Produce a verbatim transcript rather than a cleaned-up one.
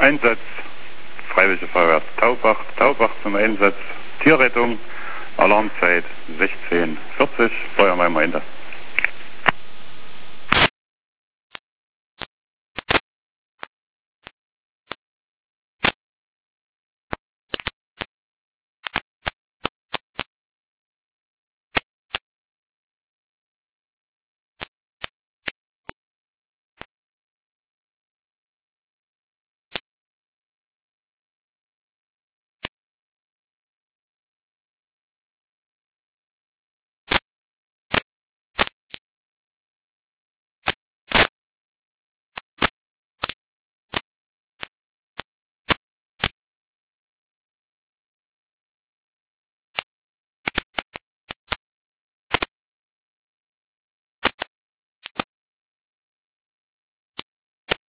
Einsatz, Freiwillige Feuerwehr Taubach, Taubach zum Einsatz, Tierrettung, Alarmzeit sechzehn vierzig, Feuerwehr Meinde.